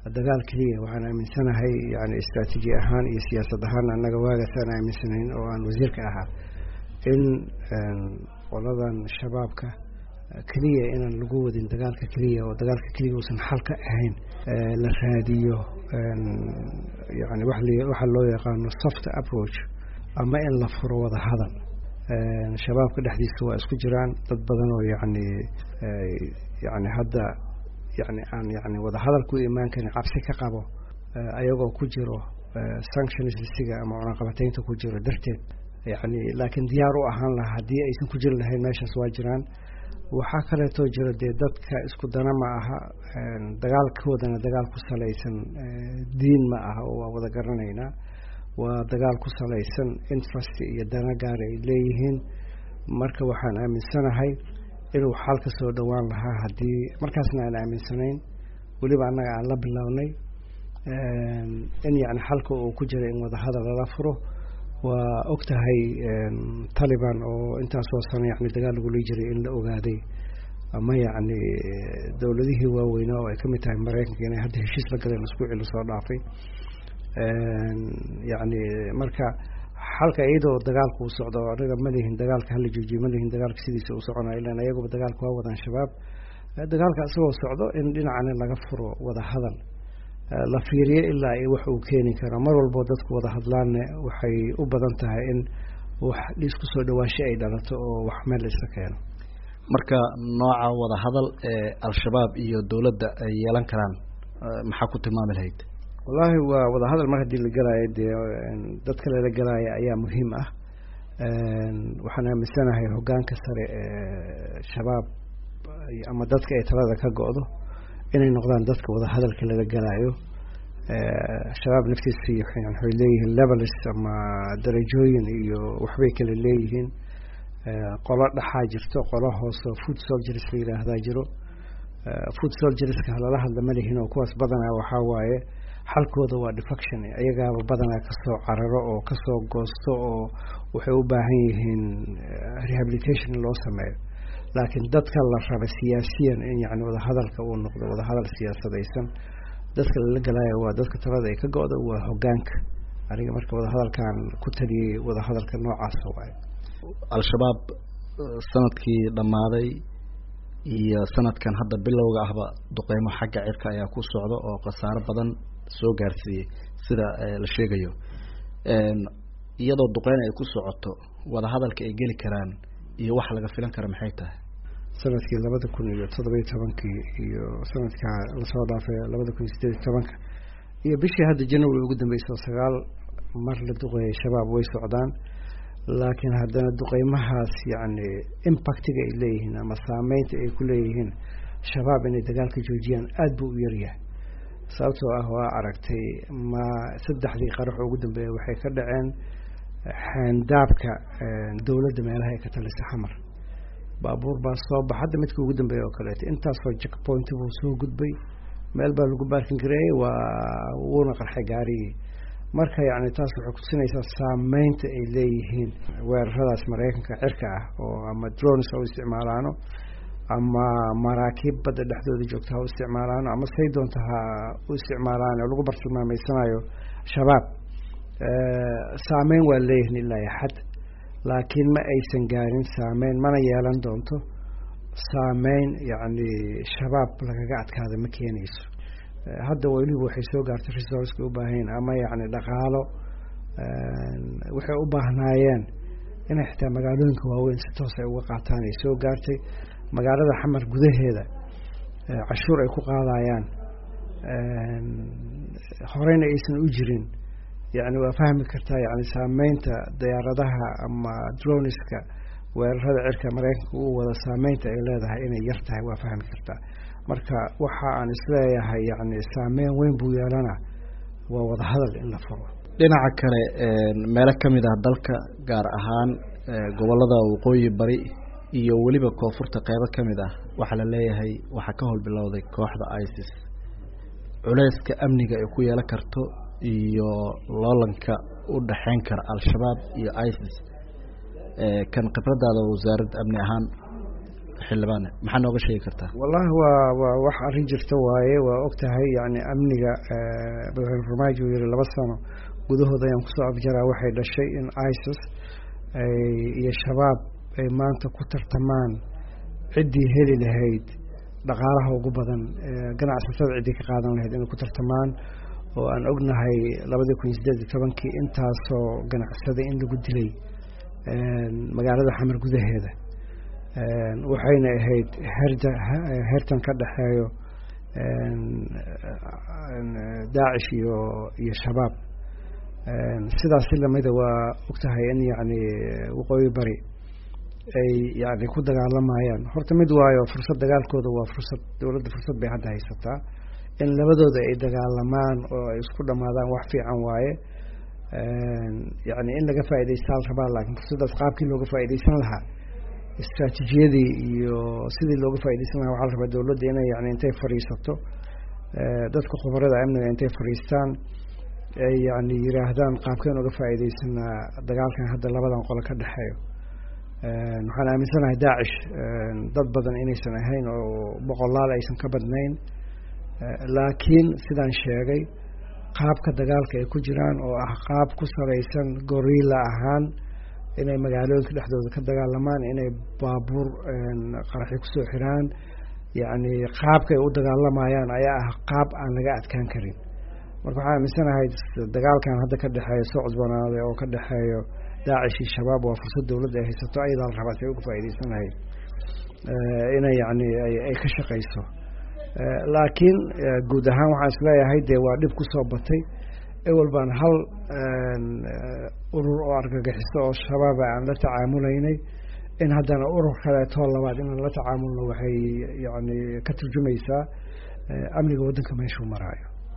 dagaal kaliya waxaan aaminsanahay yani istaraatiiji ahaan iyo siyaasad ahaan annaga waagaasaan aaminsanayn oo aan wasiirka ahaa in qoladan shabaabka kaliya inaan lagu wadin dagaalka kaliya oo dagaalka kaliya uusan xal ka ahayn la raadiyo yani waxa loo yaqaano soft approach ama in la furo wada hadal shabaabka dhexdiisa waa isku jiraan dad badan oo yani hadda yani wada hadal ku imaan karin cabsi ka qabo ayagoo ku jiro sanctionsiga ama cunaqabataynta ku jiro darteed yani laakiin diyaar u ahaan lahaa haddii aysan ku jiri lahayn meeshaas waa jiraan. waxaa kaleetoo jira dee dadka isku dana ma aha dagaalkoodana dagaal ku salaysan diin ma aha oo waa wada garanaynaa waa dagaal ku salaysan interest iyo dana gaar ay leeyihiin. marka waxaan aaminsanahay inuu xal ka soo dhowaan lahaa haddii markaasna aan aaminsanayn weliba annaga aan la bilownay in yani xalka uu ku jira in wada hadal lala furo. waa ogtahay Taliban oo intaasoo sano yani dagaal lagula jiray in la ogaaday ama yani dawladihii waaweynaa oo ay kamid tahay Mareykanka inay hadda heshiis la galeen isbuucii lasoo dhaafay yani marka xalka iyadoo dagaalku uu socdo anaga ma lihin dagaalka hala joojiyo ma lihin dagaalka sidiisa uu soconayo ilaan ayaguba dagaalka waa wadaan shabaab dagaalka isagoo socdo in dhinacana laga furo wada hadal la fiiriyo ilaa ay wax uu keeni karo. mar walbo dadku wada hadlaanna waxay u badan tahay in wax isku soo dhawaasho ay dhalato oo wax meel iska keeno. marka nooca wada hadal ee al-shabaab iyo dawladda ay yeelan karaan maxaa ku tilmaami lahayd? wallahi waa wada hadal mar haddii la galaayo dee dadka lala galaayo ayaa muhiim ah. waxaan aaminsanahay hoggaanka sare ee shabaab ama dadka ay talada ka go'do inay noqdaan dadka wada hadalka laga galaayo. shabaab naftiisa waxay leeyihiin levels ama darajooyin iyo waxbay kala leeyihiin. qolo dhaxaa jirto qolo hoose food soldiers la yiraahdaa jiro. food soldierska lala hadla ma lihin oo kuwaas badanaa waxaa waaye xalkooda waa defection iyagaaba badanaa kasoo cararo oo kasoo goosto oo waxay u baahan yihiin rehabilitation loo sameeyo. laakiin dadka la raba siyaasiyan in yani wada hadalka uu noqdo wada hadal siyaasadaysan dadka lala galaayo waa dadka talada ay ka go'do waa hoggaanka. aniga marka wada hadalkan ku taliyay wada hadalka noocaas waaye. al-shabaab sanadkii dhammaaday iyo sanadkan hadda bilowga ahba duqeymo xagga cirka ayaa ku socda oo khasaaro badan soo gaarsiiyey sida la sheegayo. iyadoo duqeyn ay ku socoto wada hadalka ay geli karaan iyo wax laga filan kara maxay tahay? sanadkii 2017 iyo sanadka la soo dhaafay 2018 iyo bishii hadda January ugu dambeysay 9 mar la duqeeyay shabaab way socdaan. laakiin haddana duqeymahaas yani impactiga ay leeyihiin ama saameynta ay ku leeyihiin shabaab inay dagaalka joojiyaan aad buu u yaryahay. sababtoo ah waa aragtay ma 3 qarax ugu dambeeyay waxay ka dhaceen xandaabka dawladda meelaha ay ka talisay xamar. baabuur baa soo baxay hadda midkii ugu dambeeyay oo kale intaasoo checkpoint buu soo gudbay meel baa lagu baarkin gareeyay wuuna qarxay gaarigii. marka yani taas waxay ku tusinaysaa saameynta ay leeyihiin weeraradaas Mareykanka cirka ah oo ama drones oo isticmaalaano ama maraakiib badda dhexdooda joogta ha isticmaalaano ama say doonta ha u isticmaalaan oo lagu bartilmaameysanayo shabaab. saameyn waa leeyihiin ilaa xad laakiin ma aysan gaarin saameyn mana yeelan doonto saameyn yani shabaab lagaga adkaada ma keenayso. hadda weliba waxay soo gaartay resource u baahan ama yani dhaqaalo waxay u baahnaayeen inay xitaa magaalooyinka waaweyn si toos ay uga qaataan ay soo gaartay. magaalada xamar gudaheeda cashuur ay ku qaadayaan horeyna aysan u jirin yani waa fahmi kartaa yani saameynta diyaaradaha ama droneska weerarada cirka Mareykanka uu wada saameynta ay leedahay inay yar tahay waa fahmi kartaa. marka waxa aan isleeyahay yani saameyn weyn buu yeelana waa wada hadal in la furo. dhinaca kale meelo kamid ah dalka gaar ahaan gobolada waqooyi bari iyo weliba koonfurta qaybo kamid ah waxaa la leeyahay waxaa ka howlbilowday kooxda ISIS. culayska amniga ay ku yeelan karto iyo loolanka u dhaxeyn kara al-shabaab iyo ISIS kan khibradaada wasaaradda amni ahaan xildhibaan maxaa nooga sheegi kartaa wallahi waa wax arrin jirta waaye waa ogtahay yani amniga madaxweyne farmaajo uu yiri 2 sano gudahooda ayaan kusoo afjaraa waxay dhashay in ISIS iyo shabaab ay maanta ku tartamaan ciddii heli lahayd dhaqaalaha ugu badan ganacsatada ciddii ka qaadan lahayd inay ku tartamaan oo aan ognahay 2018 intaasoo ganacsada in lagu dilay magaalada xamar gudaheeda waxayna ahayd hertan ka dhaxeeyo daacish iyo shabaab sidaas lamida waa ogtahay in yani waqooyi bari ay yani ku dagaalamayaan horta mid waayo fursad dagaalkooda waa fursad dawladda fursad bay hadda haysataa in labadooda ay dagaalamaan oo ay isku dhamaadaan wax fiican waaye yani in laga faa'iideystaan rabaa laakiin fursadaas qaabkii looga faa'iideysan lahaa istaraatiijiyadii iyo sidii looga faa'iideysan lahaa waxaa la rabaa dawladda inay yani intay fadhiisato dadka khubarada amniga intay fadhiistaan ay yani yiraahdaan qaabkeen uga faa'iideysanaa dagaalkan hadda labadan qolo ka dhexeeyo waxaan aaminsanahay daacish dad badan inaysan ahayn oo boqolaal aysan ka badnayn laakiin sidaan sheegay qaabka dagaalka ay ku jiraan oo ah qaab ku salaysan gorilla ahaan inay magaalooyinka dhexdooda ka dagaalamaan inay baabuur qaraxyo kusoo xiraan yani qaabka ay u dagaalamayaan ayaa ah qaab aan laga adkaan karin marka waxaan aaminsanahay dagaalkan hadda ka dhexeeyo soo cusbanaaday oo ka dhexeeyo daacish iyo shabaab waa fursad dawladda ay haysato ayadaa la rabaa si ay uga faa'iideysan lahayd inay yani ay ka shaqayso laakiin guud ahaan waxaan isleeyahay dee waa dhib kusoo batay ewel baan hal urur oo argagixiso oo shabaaba aan la tacaamulaynay in haddana urur kaleetoo labaad inaan la tacaamulno waxay yani ka turjumaysaa amniga waddanka meeshuu maraayo